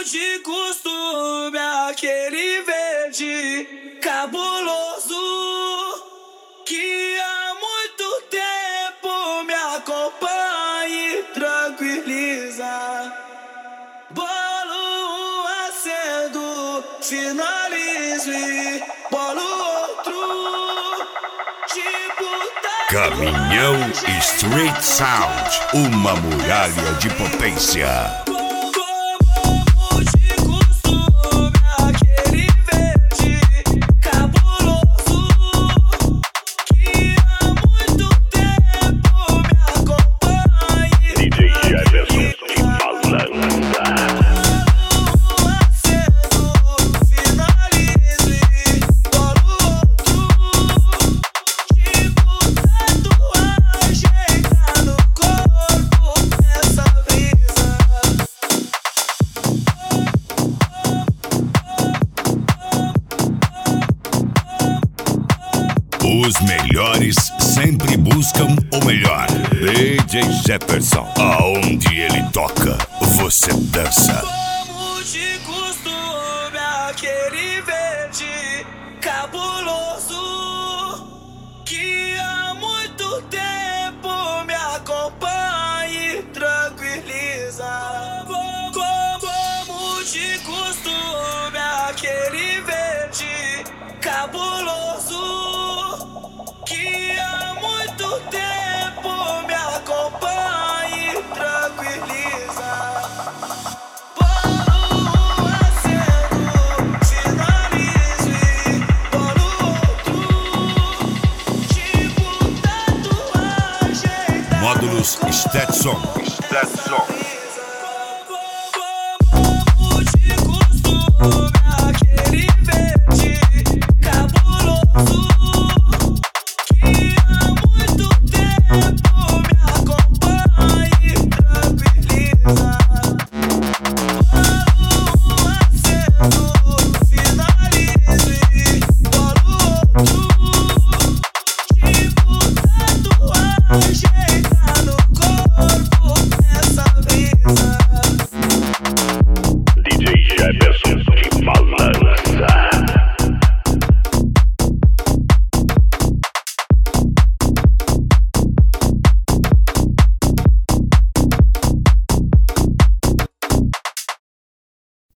de costume, aquele verde cabuloso que há muito tempo me acompanha e tranquiliza. Bolo um acendo, finalizo e bolo outro. Tipo Caminhão Street Sound, uma muralha de potência. Os melhores sempre buscam o melhor. DJ Jefferson, aonde ele toca, você dança. Como de costume, aquele verde cabuloso que há muito tempo me acompanha e tranquiliza. Como de costume, aquele verde cabuloso que há muito tempo me acompanha e tranquiliza. Bolo acendo, finalizo e bolo outro. Tipo tatuagem. Módulos Stetson.